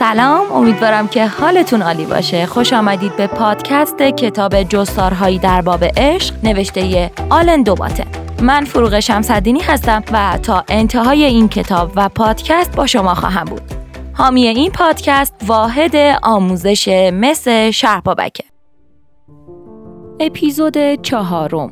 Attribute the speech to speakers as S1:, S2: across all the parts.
S1: سلام، امیدوارم که حالتون عالی باشه. خوش آمدید به پادکست کتاب جستارهایی در باب عشق نوشته آلن دوباتن. من فروغ شمس‌الدینی هستم و تا انتهای این کتاب و پادکست با شما خواهم بود. حامی این پادکست واحد آموزش مس شهربابکه. اپیزود 4،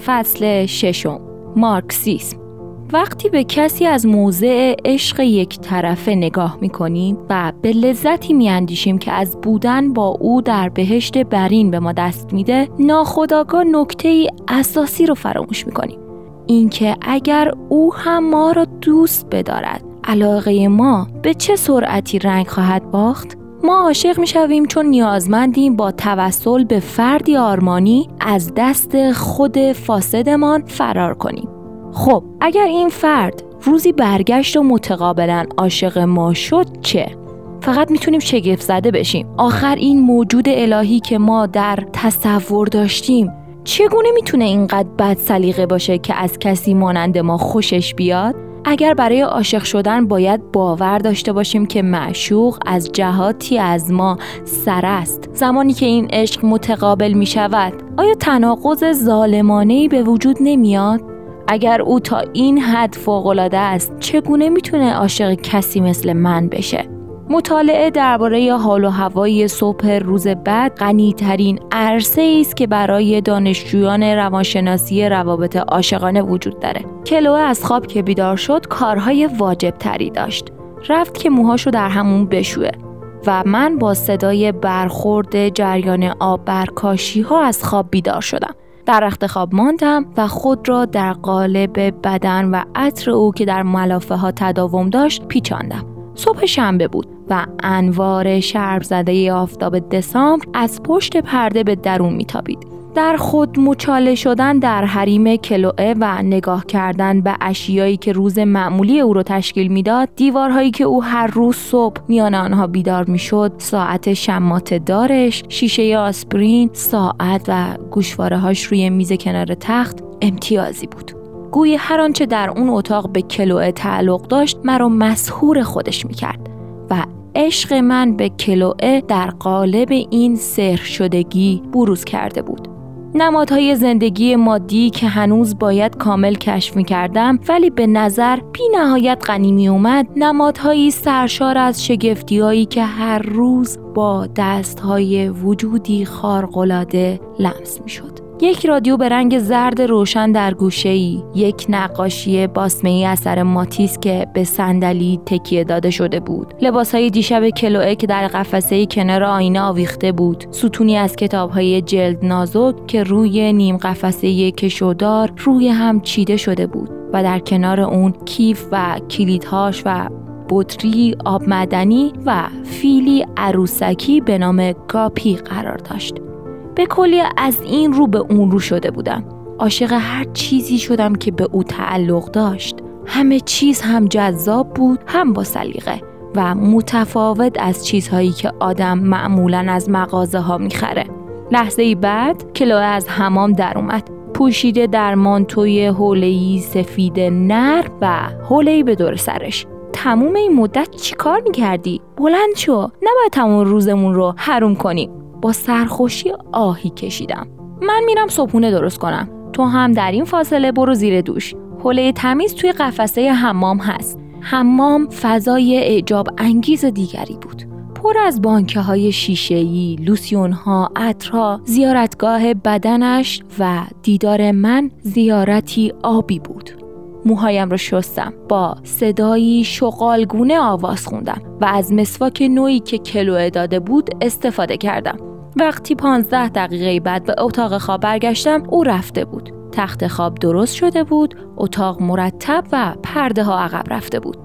S1: فصل 6، مارکسیسم. وقتی به کسی از موضع عشق یک طرفه نگاه می‌کنیم و به لذتی می‌اندیشیم که از بودن با او در بهشت برین به ما دست میده، ناخودآگاه نکته‌ای اساسی رو فراموش می‌کنیم. اینکه اگر او هم ما را دوست بدارد، علاقه ما به چه سرعتی رنگ خواهد باخت؟ ما عاشق می‌شویم چون نیازمندیم با توسل به فردی آرمانی از دست خود فاسدمان فرار کنیم. خب اگر این فرد روزی برگشت و متقابلا عاشق ما شد چه؟ فقط میتونیم شگفت زده بشیم. آخر این موجود الهی که ما در تصور داشتیم چگونه میتونه اینقدر بد سلیقه باشه که از کسی مانند ما خوشش بیاد؟ اگر برای عاشق شدن باید باور داشته باشیم که معشوق از جهاتی از ما سر است، زمانی که این عشق متقابل میشود آیا تناقض ظالمانه‌ای به وجود نمیاد؟ اگر او تا این حد فوق‌العاده است، چگونه میتونه عاشق کسی مثل من بشه؟ مطالعه درباره حال و هوای صبح روز بعد غنی‌ترین عرصه است که برای دانشجویان روانشناسی روابط عاشقانه وجود داره. کلوه از خواب که بیدار شد کارهای واجب تری داشت. رفت که موهاشو در همون بشوه و من با صدای برخورد جریان آب بر کاشی‌ها از خواب بیدار شدم. در رخت خواب ماندم و خود را در قالب بدن و عطر او که در ملافه ها تداوم داشت پیچاندم. صبح شنبه بود و انوار شرب زده آفتاب دسامبر از پشت پرده به درون میتابید. در خود مچاله شدن در حریم کلوئه و نگاه کردن به اشیایی که روز معمولی او را تشکیل میداد، دیوارهایی که او هر روز صبح میان آنها بیدار میشد، ساعت شماته دارش، شیشه آسپرین، ساعت و گوشواره‌هاش روی میز کنار تخت امتیازی بود. گویی هر آنچه در اون اتاق به کلوئه تعلق داشت مرا مسحور خودش میکرد و عشق من به کلوئه در قالب این سحر شدگی بروز کرده بود. نمادهای زندگی مادی که هنوز باید کامل کشف می‌کردم ولی به نظر بی نهایت غنی می اومد، نمادهایی سرشار از شگفتی‌هایی که هر روز با دست‌های وجودی خارق‌العاده لمس می‌شد. یک رادیو به رنگ زرد روشن در گوشه‌ای، یک نقاشی باسمه‌ای اثر ماتیس که به صندلی تکیه داده شده بود، لباسهای دیشب کلوئه که در قفسه‌ای کنار آینه آویخته بود، ستونی از کتاب‌های جلد نازک که روی نیم قفسه کشودار روی هم چیده شده بود و در کنار اون کیف و کلیدهاش و بطری آب معدنی و فیلی عروسکی به نام گاپی قرار داشت. به کلی از این رو به اون رو شده بودم. عاشق هر چیزی شدم که به او تعلق داشت. همه چیز هم جذاب بود، هم با سلیقه و متفاوت از چیزهایی که آدم معمولاً از مغازه ها میخره. لحظه‌ای بعد کلوئه از حمام در اومد، پوشیده در مانتوی حوله‌ای سفید نرم و حوله‌ای به دور سرش. تموم این مدت چی کار میکردی؟ بلند شو، نباید تمام روزمون رو حروم کنیم. با سرخوشی آهی کشیدم. من میرم صبحونه درست کنم. تو هم در این فاصله برو زیر دوش. حوله تمیز توی قفسه حمام هست. حمام فضای اعجاب انگیز دیگری بود. پر از بانکه های شیشه‌ای، لوسیون ها، عطرها، زیارتگاه بدنش و دیدار من زیارتی آبی بود. موهایم را شستم، با صدایی شغالگونه آواز خوندم و از مسواک نوعی که کلوئه داده بود استفاده کردم. وقتی 15 دقیقه بعد به اتاق خواب برگشتم او رفته بود. تخت خواب درست شده بود، اتاق مرتب و پرده ها عقب رفته بود.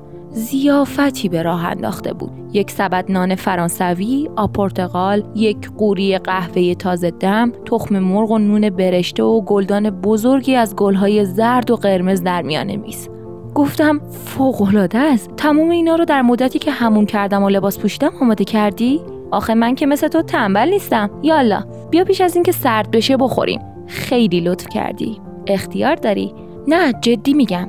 S1: ضیافتی به راه انداخته بود. یک سبد نان فرانسوی، آب پرتقال، یک قوری قهوه تازه دم، تخم مرغ و نون برشته و گلدان بزرگی از گلهای زرد و قرمز در میان میز. گفتم فوق‌العاده است. تمام اینا رو در مدتی که حموم کردم و لباس پوشیدم آماده کردی؟ آخه من که مثل تو تنبل نیستم. یالا بیا پیش از این که سرد بشه بخوریم. خیلی لطف کردی. اختیار داری. نه جدی میگم.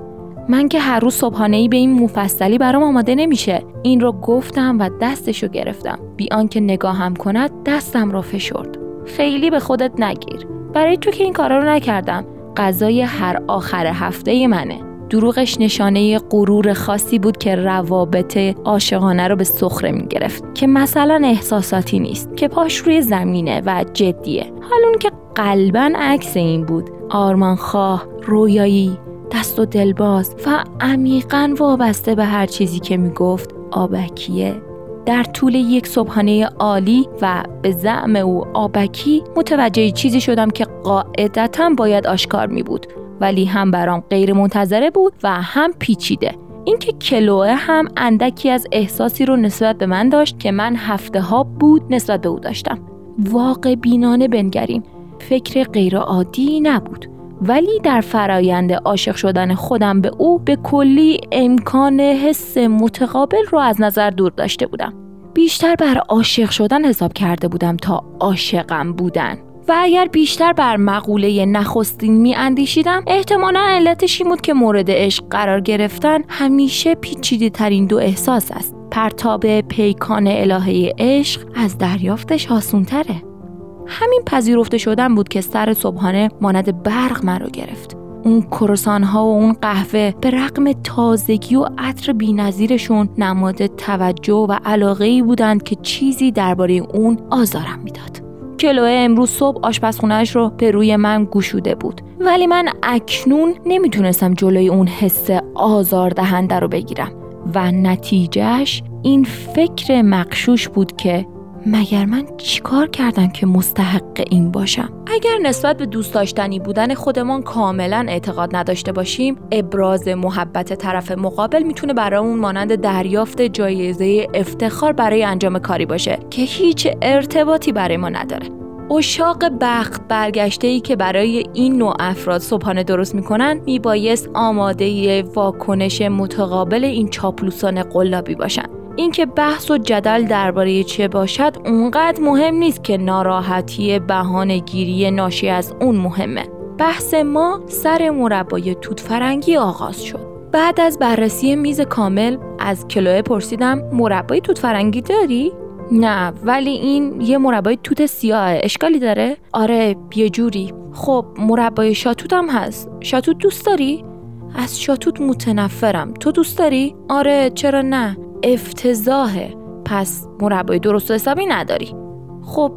S1: من که هر روز صبحانه‌ای به این مفصلی برام آماده نمیشه. این رو گفتم و دستشو گرفتم. بی آنکه نگاهم کند دستم رو فشرد. خیلی به خودت نگیر. برای تو که این کارا رو نکردم. غذای هر آخر هفته منه. دروغش نشانه غرور خاصی بود که روابط عاشقانه رو به سخره میگرفت، که مثلا احساساتی نیست، که پاش روی زمینه و جدیه. حالون که قلباً عکس این بود، آرمانخواه، رویایی، دست و دلباز و عمیقاً وابسته به هر چیزی که میگفت آبکیه. در طول یک صبحانه عالی و به زعم او آبکی متوجه چیزی شدم که قاعدتاً باید آشکار می بود، ولی هم برام غیر منتظره بود و هم پیچیده. اینکه کلوه هم اندکی از احساسی رو نسبت به من داشت که من هفته ها بود نسبت به او داشتم. واقع بینانه بنگریم، فکر غیر عادی نبود، ولی در فرایند عاشق شدن خودم به او به کلی امکان حس متقابل رو از نظر دور داشته بودم. بیشتر بر عاشق شدن حساب کرده بودم تا عاشقم بودن. و اگر بیشتر بر مقوله نخستین می اندیشیدم، احتمالاً علتش این بود که مورد عشق قرار گرفتن همیشه پیچیده ترین دو احساس است. پرتاب پیکان الهه عشق از دریافتش آسون تره. همین پذیرفته شدن بود که سر صبحانه مانند برق من رو گرفت. اون کروسان ها و اون قهوه به رغم تازگی و عطر بی‌نظیرشون نماد توجه و علاقه‌ای بودند که چیزی درباره اون آزارم میداد. کلوه امروز صبح آشپزخونه‌اش رو به روی من گشوده بود، ولی من اکنون نمیتونستم جلوی اون حس آزاردهنده رو بگیرم و نتیجهش این فکر مغشوش بود که مگر من چیکار کردم که مستحق این باشم؟ اگر نسبت به دوست داشتنی بودن خودمان کاملا اعتقاد نداشته باشیم، ابراز محبت طرف مقابل میتونه برامون مانند دریافت جایزه افتخار برای انجام کاری باشه که هیچ ارتباطی برای ما نداره. عشاق بخت برگشته‌ای که برای این نوع افراد صبحانه درست میکنن میبایست آماده واکنش متقابل این چاپلوسان قلابی باشن. اینکه بحث و جدل درباره چه باشد اونقدر مهم نیست که ناراحتی بهانه‌گیری ناشی از اون مهمه. بحث ما سر مربای توت فرنگی آغاز شد. بعد از بررسی میز کامل از کلوه پرسیدم مربای توت فرنگی داری؟ نه، ولی این یه مربای توت سیاهه. اشکالی داره؟ آره، یه جوری. خب مربای شاتوت هم هست. شاتوت دوست داری؟ از شاتوت متنفرم. تو دوست داری؟ آره، چرا نه؟ افتضاحه. پس مربای درست و حسابی نداری. خب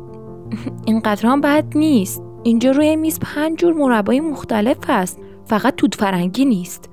S1: اینقدر هم بد نیست. اینجا روی میز 5 جور مربای مختلف هست، فقط توت فرنگی نیست.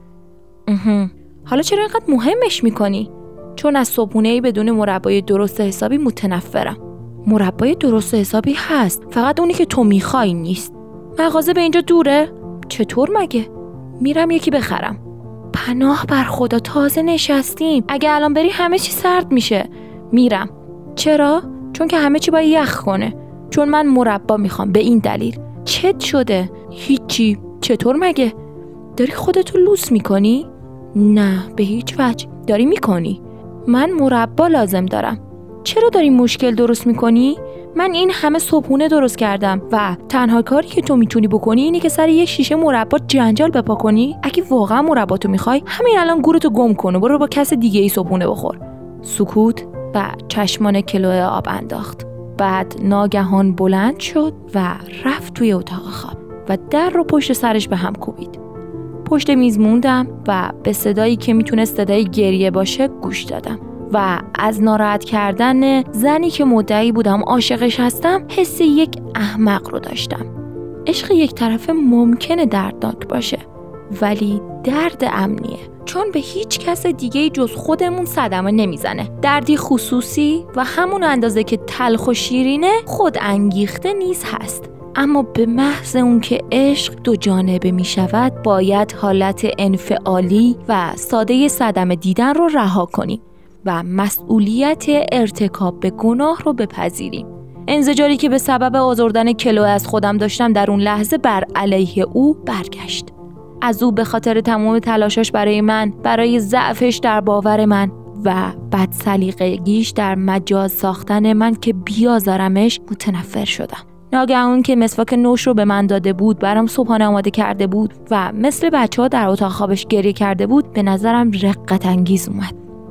S1: حالا چرا اینقدر مهمش میکنی؟ چون از صبحونه‌ای بدون مربای درست حسابی متنفرم. مربای درست حسابی هست، فقط اونی که تو میخوای نیست. مغازه به اینجا دوره؟ چطور مگه؟ میرم یکی بخرم. پناه بر خدا، تازه نشستیم. اگه الان بری همه چی سرد میشه. میرم. چرا؟ چون که همه چی باید یخ کنه. چون من مربا میخوام، به این دلیل. چت شده؟ هیچی. چطور مگه؟ داری خودتو لوس میکنی؟ نه، به هیچ وجه. داری میکنی. من مربا لازم دارم. چرا داری مشکل درست میکنی؟ من این همه صبحونه درست کردم و تنها کاری که تو میتونی بکنی اینه که سر یه شیشه مربا جنجال بپا کنی. اگه واقعا مربا تو میخوای، همین الان گورتو گم کن و برو با کس دیگه ای صبحونه بخور. سکوت و چشمان کلوه آب انداخت. بعد ناگهان بلند شد و رفت توی اتاق خواب و در رو پشت سرش به هم کوبید. پشت میز موندم و به صدایی که میتونست صدای گریه باشه گوش دادم و از ناراحت کردن زنی که مدعی بودم عاشقش هستم حس یک احمق رو داشتم. عشق یک طرفه ممکنه دردناک باشه، ولی درد امنیه، چون به هیچ کس دیگه جز خودمون صدمه نمیزنه. دردی خصوصی و همون اندازه که تلخ و شیرینه خود انگیخته نیز هست. اما به محض اون که عشق دو جانبه می شود، باید حالت انفعالی و ساده صدمه دیدن رو رها کنیم و مسئولیت ارتکاب به گناه رو بپذیریم. انزجاری که به سبب آزردن کلوه از خودم داشتم در اون لحظه بر علیه او برگشت. از او به خاطر تمام تلاشش برای من، برای ضعفش در باور من و بدسلیقگیش در مجاز ساختن من که بیازارمش متنفر شدم. ناگهان که مسواک نوش رو به من داده بود، برام صبحانه آماده کرده بود و مثل بچه‌ها در اتاق خوابش گریه کرده بود، به نظرم رقت انگیز اومد.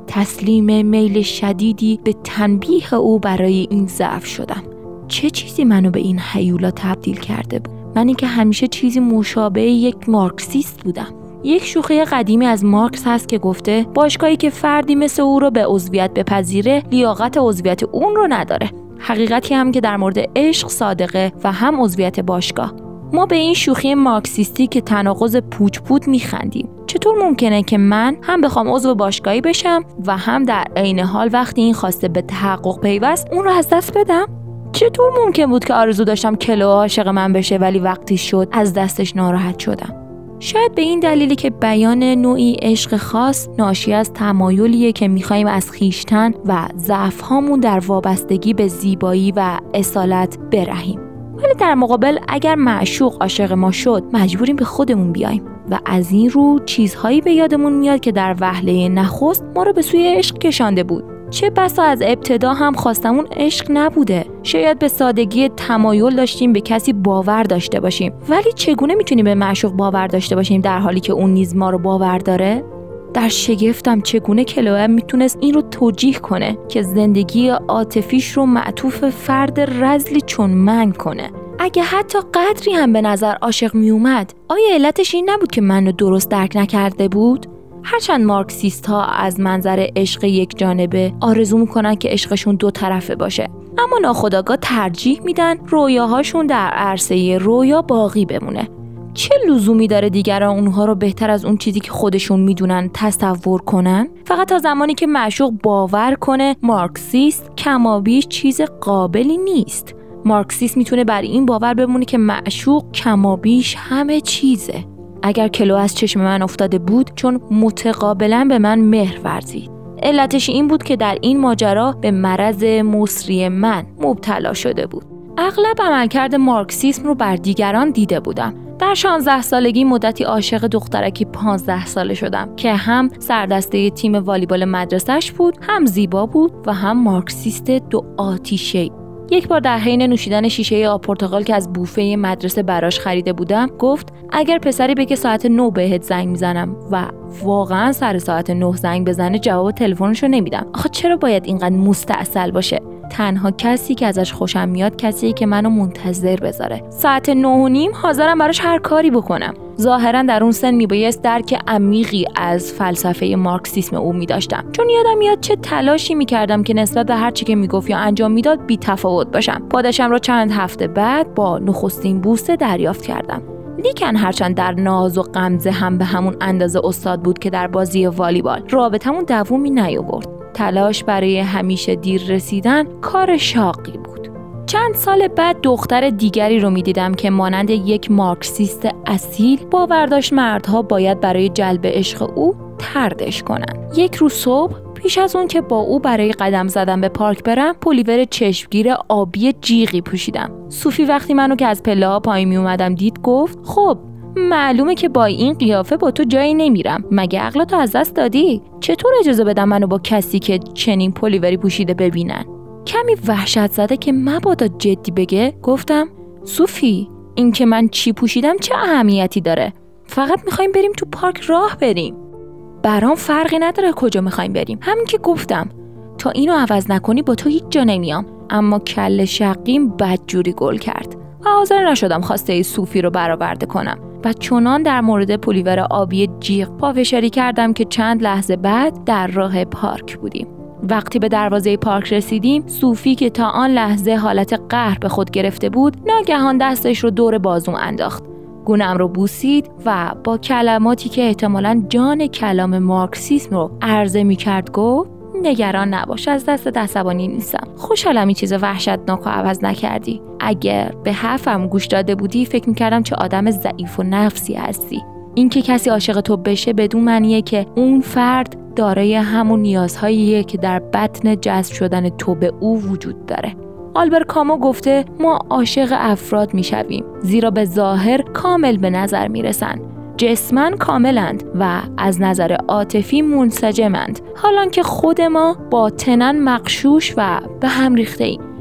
S1: تسلیم میل شدیدی به تنبیه او برای این ضعف شدم. چه چیزی منو به این هیولا تبدیل کرده بود؟ منی که همیشه چیزی مشابه یک مارکسیست بودم. یک شوخی قدیمی از مارکس هست که گفته باشگاهی که فردی مثل او رو به عضویت بپذیره لیاقت عضویت اون رو نداره. حقیقتی هم که در مورد عشق صادقه و هم عضویت باشگاه. ما به این شوخی مارکسیستی که تناقض پوچ بود میخندیم. چطور ممکنه که من هم بخوام عضو باشگاهی بشم و هم در عین حال وقتی این خواسته به تحقق پیوست اون رو از دست بدم؟ چطور ممکن بود که آرزو داشتم کلو عاشق من بشه ولی وقتی شد از دستش ناراحت شدم؟ شاید به این دلیلی که بیان نوعی عشق خاص ناشی از تمایلیه که می‌خوایم از خیشتن و ضعف‌هامون در وابستگی به زیبایی و اصالت برهیم. ولی در مقابل اگر معشوق عاشق ما شد مجبوریم به خودمون بیایم و از این رو چیزهایی به یادمون میاد که در وهله نخست ما رو به سوی عشق کشانده بود. چه بسا از ابتدا هم خواستمون عشق نبوده. شاید به سادگی تمایل داشتیم به کسی باور داشته باشیم. ولی چگونه میتونیم به معشوق باور داشته باشیم در حالی که اون نیز ما رو باور داره؟ در شگفتم چگونه کلوئه میتونست این رو توجیه کنه که زندگی عاطفیش رو معطوف فرد رذلی چون من کنه. اگه حتی قدری هم به نظر عاشق میومد، آیا علتش این نبود که منو درست درک نکرده بود؟ هرچند مارکسیست ها از منظر عشق یک جانبه آرزو میکنن که عشقشون دو طرفه باشه، اما ناخودآگاه ترجیح میدن رویاهاشون در عرصه رویا باقی بمونه. چه لزومی داره دیگران اونها رو بهتر از اون چیزی که خودشون میدونن تصور کنن؟ فقط تا زمانی که معشوق باور کنه مارکسیست کمابیش چیز قابلی نیست. مارکسیست میتونه بر این باور بمونه که معشوق کمابیش همه چیزه. اگر کلو از چشم من افتاده بود چون متقابلا به من مهر ورزید. علتش این بود که در این ماجرا به مرض مصری من مبتلا شده بود. اغلب عملکرد مارکسیسم رو بر دیگران دیده بودم. در 16 سالگی مدتی عاشق دخترکی 15 ساله شدم که هم سردسته تیم والیبال مدرسه‌اش بود، هم زیبا بود و هم مارکسیست دو آتیشه‌ای. یک بار در حین نوشیدن شیشه آب پرتقال که از بوفه مدرسه براش خریده بودم گفت اگر پسری بگه ساعت 9 بهت زنگ میزنم و واقعا سر ساعت 9 زنگ بزنه جواب تلفنشو نمیدم. آخه چرا باید اینقدر مستعسل باشه؟ تنها کسی که ازش خوشم میاد کسیه که منو منتظر بذاره. ساعت 9:30 حاضرم براش هر کاری بکنم. ظاهرا در اون سن میبایست درک عمیقی از فلسفه مارکسیسم او میداشتم، چون یادم میاد چه تلاشی میکردم که نسبت به هر چی که میگفت یا انجام میداد بی تفاوت باشم. پاداشم رو چند هفته بعد با نخستین بوسه دریافت کردم. لیکن هرچند در ناز و غمزه هم به همون اندازه استاد بود که در بازی والیبال، رابطمون دوومی نیاورد. تلاش برای همیشه دیر رسیدن کار شاقی بود. چند سال بعد دختر دیگری رو می‌دیدم که مانند یک مارکسیست اصیل باور داشت مردها باید برای جلب عشق او طردش کنن. یک روز صبح پیش از اون که با او برای قدم زدن به پارک برم، پلیور چشمگیر آبی جیغی پوشیدم. صوفی وقتی منو که از پله‌ها پایین می اومدم دید گفت خب معلومه که با این قیافه با تو جایی نمیرم. مگه عقلتو از دست دادی؟ چطور اجازه بدم منو با کسی که چنین پلیوری پوشیده ببینن؟ کمی وحشت زده که مبادا جدی بگه گفتم صوفی این که من چی پوشیدم چه اهمیتی داره؟ فقط میخوایم بریم تو پارک راه بریم. برام فرقی نداره کجا میخوایم بریم. همین که گفتم تا اینو عوض نکنی با تو هیچ جا نمیام. اما کل شقیم بدجوری گل کرد و حاضر نشدم خواسته صوفی رو برآورده کنم و چنان در مورد پلیور آبی جیغ پافشاری کردم که چند لحظه بعد در راه پارک بودیم. وقتی به دروازه پارک رسیدیم، صوفی که تا آن لحظه حالت قهر به خود گرفته بود، ناگهان دستش رو دور بازوم انداخت. گونه‌ام رو بوسید و با کلماتی که احتمالاً جان کلام مارکسیسم رو عرضه می‌کرد گفت نگران نباش، از دست عصبانی نیستم. خوشحالم این چیز وحشتناک رو عوض نکردی. اگر به حرفم گوش داده بودی فکر می‌کردم چه آدم ضعیف و نفسی هستی. این که کسی عاشق تو بشه بدون معنیه که اون فرد دارای همون نیازهاییه که در بطن جذب شدن تو به او وجود داره. آلبر کامو گفته ما عاشق افراد میشویم زیرا به ظاهر کامل به نظر میرسن، جسماً کاملند و از نظر عاطفی منسجمند، حالان که خود ما باطناً مغشوش و به هم ریخته ایم.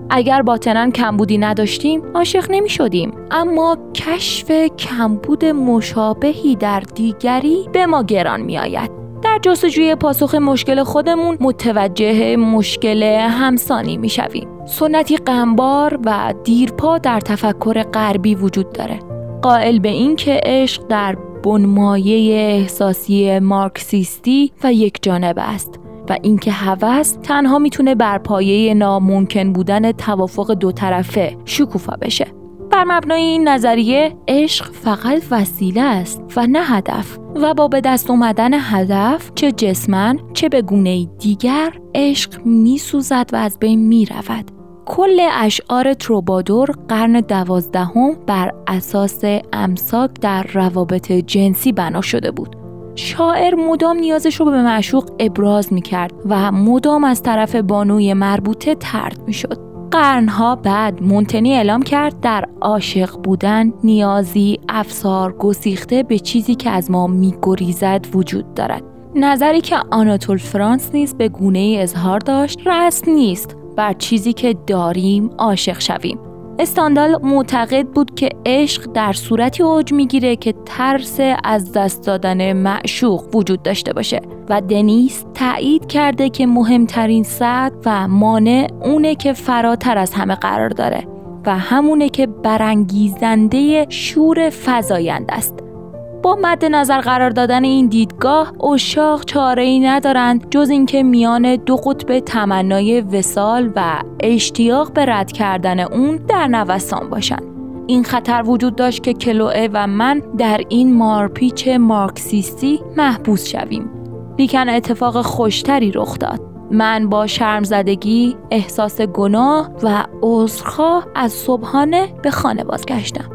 S1: اگر باطناً کمبودی نداشتیم عاشق نمی شدیم، اما کشف کمبود مشابهی در دیگری به ما گران می آید. در جستجوی پاسخ مشکل خودمون متوجه مشکل همسانی می شویم. سنتی غمبار و دیرپا در تفکر غربی وجود داره، قائل به این که عشق در بنمایه احساسی مارکسیستی و یک جانبه است و اینکه هوس تنها میتونه بر پایه ناممکن بودن توافق دو طرفه شکوفا بشه. بر مبنای این نظریه عشق فقط وسیله است و نه هدف، و با به دست اومدن هدف چه جسماً چه به گونه‌ای دیگر عشق میسوزد و از بین میرود. کل اشعار تروبادور قرن 12 بر اساس امساک در روابط جنسی بنا شده بود. شاعر مدام نیازش رو به معشوق ابراز می‌کرد و مدام از طرف بانوی مربوطه طرد می‌شد. قرنها بعد مونتنی اعلام کرد در عاشق بودن نیازی افسار گسیخته به چیزی که از ما می‌گریزد وجود دارد. نظری که آناتول فرانس نیز به گونه‌ای اظهار داشت، راست نیست بر چیزی که داریم عاشق شویم. استاندال معتقد بود که عشق در صورتی اوج میگیره که ترس از دست دادن معشوق وجود داشته باشه و دنیس تایید کرده که مهمترین سد و مانع اونه که فراتر از همه قرار داره و همونه که برانگیزنده شور فزاینده است. با مد نظر قرار دادن این دیدگاه، عشاق چاره‌ای ندارند جز اینکه میان دو قطب تمنای وصال و اشتیاق به رد کردن اون در نوسان باشند. این خطر وجود داشت که کلوئه و من در این مارپیچ مارکسیستی محبوس شویم. لیکن اتفاق خوشتری رخ داد. من با شرمزدگی، احساس گناه و عذرخواه از صبحانه به خانه بازگشتم،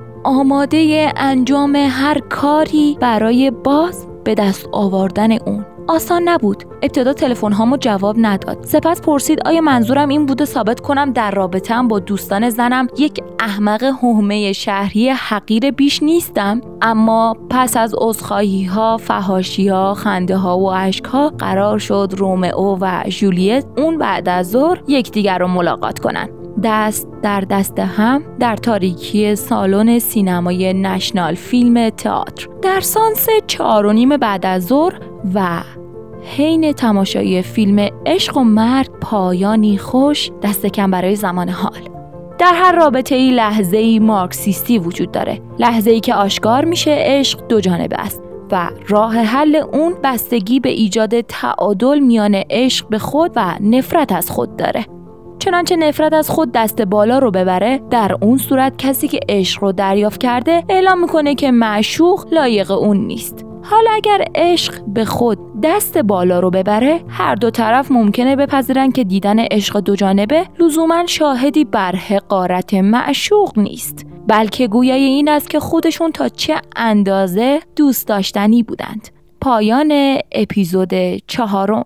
S1: آماده انجام هر کاری برای باز به دست آوردن اون. آسان نبود. ابتدا تلفن هامو جواب نداد. سپس پرسید آیا منظورم این بوده ثابت کنم در رابطه‌ام با دوستان زنم یک احمق هومه شهری حقیر بیش نیستم؟ اما پس از عذرخواهی‌ها، فحاشی‌ها، خنده‌ها و اشک‌ها قرار شد رومئو و جولیت اون بعد از ظهر یکدیگر رو ملاقات کنن. دست در دست هم در تاریکی سالن سینمای نشنال فیلم تئاتر در سانس 4:30 بعد از ظهر و حین تماشای فیلم عشق و مرگ پایانی خوش دست کم برای زمان حال. در هر رابطه‌ای لحظه‌ای مارکسیستی وجود داره، لحظه‌ای که آشکار میشه عشق دو جانبه است و راه حل اون بستگی به ایجاد تعادل میان عشق به خود و نفرت از خود داره. چنانچه نفرت از خود دست بالا رو ببره، در اون صورت کسی که عشق رو دریافت کرده اعلام میکنه که معشوق لایق اون نیست. حالا اگر عشق به خود دست بالا رو ببره، هر دو طرف ممکنه بپذیرن که دیدن عشق دو جانبه لزوماً شاهدی بر حقارت معشوق نیست، بلکه گویای این است که خودشون تا چه اندازه دوست داشتنی بودند. پایان اپیزود 4.